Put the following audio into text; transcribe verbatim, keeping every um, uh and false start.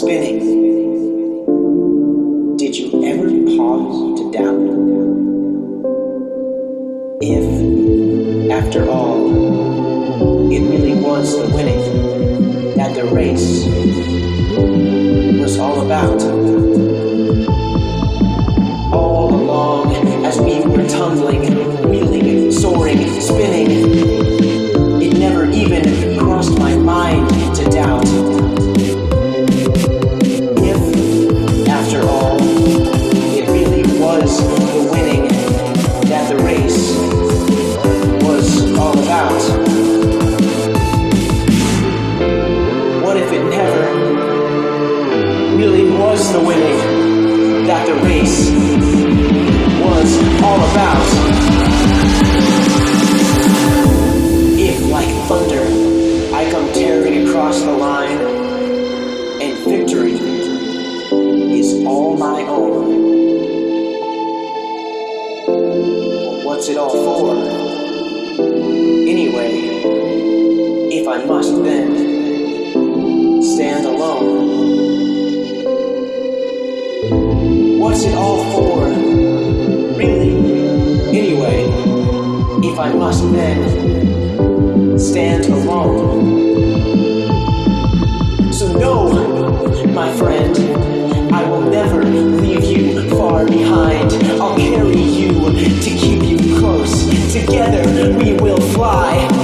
spinning. Did you ever pause to doubt if, after all, it really was the winning that the race was all about? All along, as we were tumbling, wheeling, soaring, spinning, it never even crossed my mind to doubt if, after all, it really was the winning that the race was all about. What if it never really was the winning that the race was all about? If, like thunder, I come tearing across the line, and victory is all my own, what's it all for? Anyway, if I must then stand alone, what's it all for? Really? Anyway, if I must then stand alone. So no, my friend, I will never leave you far behind. I'll carry you to keep you close. Together we will fly.